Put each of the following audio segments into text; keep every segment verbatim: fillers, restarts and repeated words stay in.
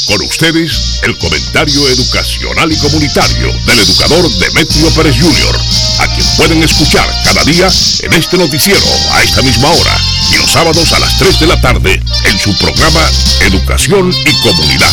Con ustedes, el comentario educacional y comunitario del educador Demetrio Pérez junior, a quien pueden escuchar cada día en este noticiero a esta misma hora y los sábados a las tres de la tarde en su programa Educación y Comunidad.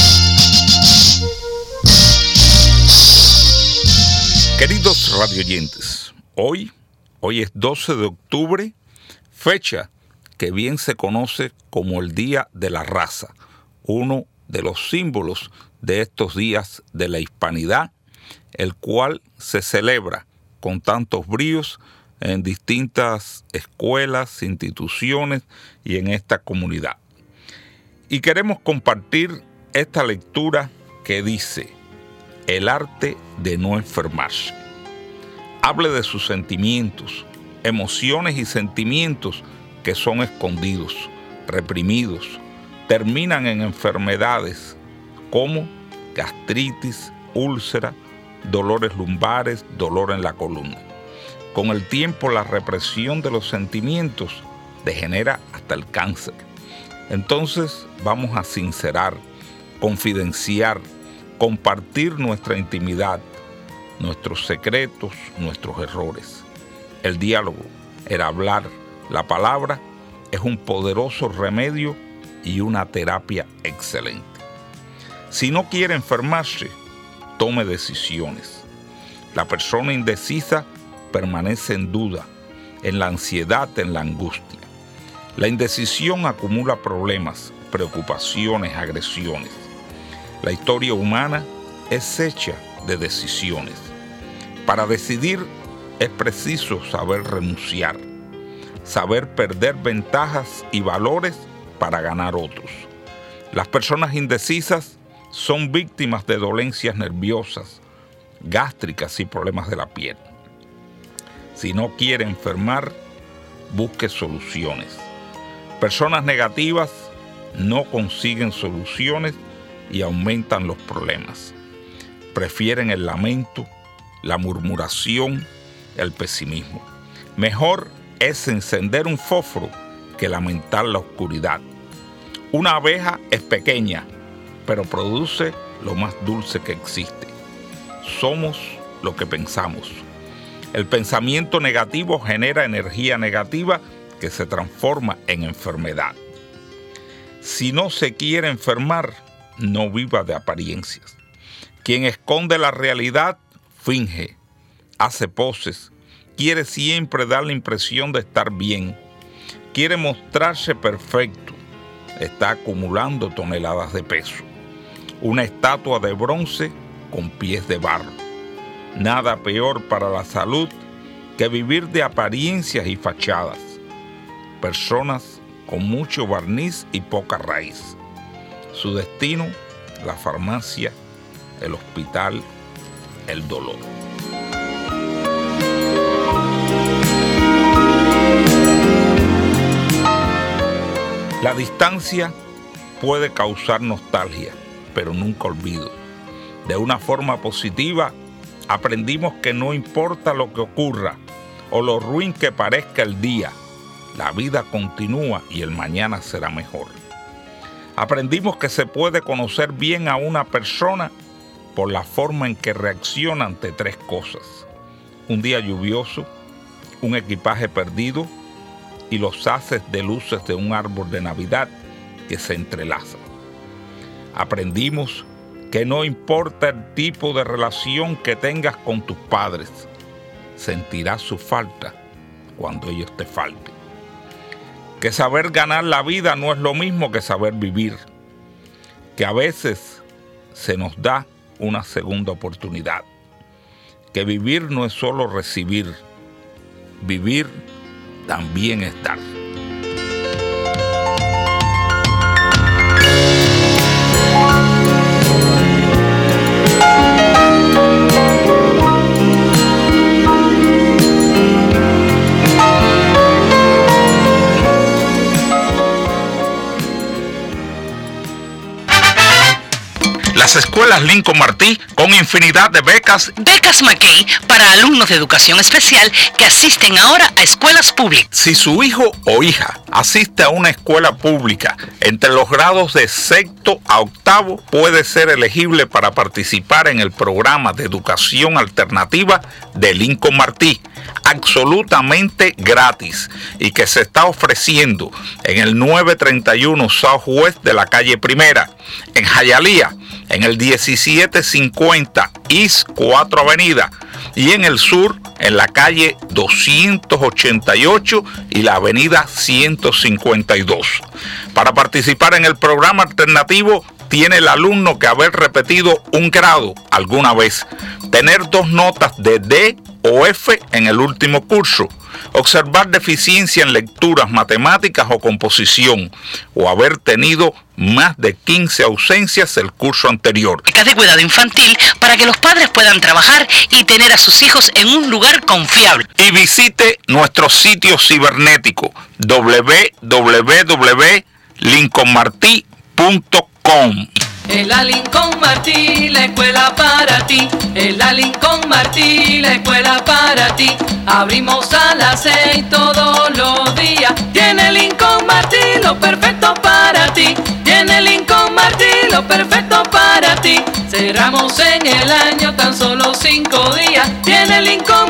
Queridos radioyentes, hoy, hoy es doce de octubre, fecha que bien se conoce como el Día de la Raza, uno de los símbolos de estos días de la hispanidad, el cual se celebra con tantos bríos en distintas escuelas, instituciones y en esta comunidad. Y queremos compartir esta lectura que dice: el arte de no enfermarse. Hable de sus sentimientos, emociones y sentimientos que son escondidos, reprimidos, terminan en enfermedades como gastritis, úlcera, dolores lumbares, dolor en la columna. Con el tiempo, la represión de los sentimientos degenera hasta el cáncer. Entonces, vamos a sincerar, confidenciar, compartir nuestra intimidad, nuestros secretos, nuestros errores. El diálogo, el hablar, la palabra es un poderoso remedio y una terapia excelente. Si no quiere enfermarse, tome decisiones. La persona indecisa permanece en duda, en la ansiedad, en la angustia. La indecisión acumula problemas, preocupaciones, agresiones. La historia humana es hecha de decisiones. Para decidir es preciso saber renunciar, saber perder ventajas y valores para ganar otros. Las personas indecisas son víctimas de dolencias nerviosas, gástricas y problemas de la piel. Si no quiere enfermar, busque soluciones. Personas negativas no consiguen soluciones y aumentan los problemas. Prefieren el lamento, la murmuración, el pesimismo. Mejor es encender un fósforo que lamentar la oscuridad. Una abeja es pequeña, pero produce lo más dulce que existe. Somos lo que pensamos. El pensamiento negativo genera energía negativa que se transforma en enfermedad. Si no se quiere enfermar, no viva de apariencias. Quien esconde la realidad, finge, hace poses, quiere siempre dar la impresión de estar bien, quiere mostrarse perfecto, está acumulando toneladas de peso. Una estatua de bronce con pies de barro. Nada peor para la salud que vivir de apariencias y fachadas. Personas con mucho barniz y poca raíz. Su destino, la farmacia, el hospital, el dolor. La distancia puede causar nostalgia, pero nunca olvido. De una forma positiva, aprendimos que no importa lo que ocurra o lo ruin que parezca el día, la vida continúa y el mañana será mejor. Aprendimos que se puede conocer bien a una persona por la forma en que reacciona ante tres cosas: un día lluvioso, un equipaje perdido y los haces de luces de un árbol de Navidad que se entrelazan. Aprendimos que no importa el tipo de relación que tengas con tus padres, sentirás su falta cuando ellos te falten. Que saber ganar la vida no es lo mismo que saber vivir. Que a veces se nos da una segunda oportunidad. Que vivir no es solo recibir. Vivir también es dar. Las escuelas Lincoln Martí con infinidad de becas. Becas McKay para alumnos de educación especial que asisten ahora a escuelas públicas. Si su hijo o hija asiste a una escuela pública entre los grados de sexto a octavo, puede ser elegible para participar en el programa de educación alternativa de Lincoln Martí, absolutamente gratis, y que se está ofreciendo en el novecientos treinta y uno Southwest de la calle Primera, en Hialeah, en el diecisiete cincuenta East cuatro Avenida, y en el sur, en la calle doscientos ochenta y ocho y la avenida ciento cincuenta y dos. Para participar en el programa alternativo, tiene el alumno que haber repetido un grado alguna vez, tener dos notas de D o F en el último curso, observar deficiencia en lecturas, matemáticas o composición, o haber tenido más de quince ausencias el curso anterior. Becas de cuidado infantil para que los padres puedan trabajar y tener a sus hijos en un lugar confiable. Y visite nuestro sitio cibernético doble u doble u doble u punto lincoln martí punto com. En la Lincoln Martí, la escuela para ti. En la Lincoln Martí, la escuela para ti. Abrimos a las seis todos los días. Tiene Lincoln Martí lo perfecto para ti. Tiene Lincoln Martí lo perfecto para ti. Cerramos en el año tan solo cinco días. Tiene Lincoln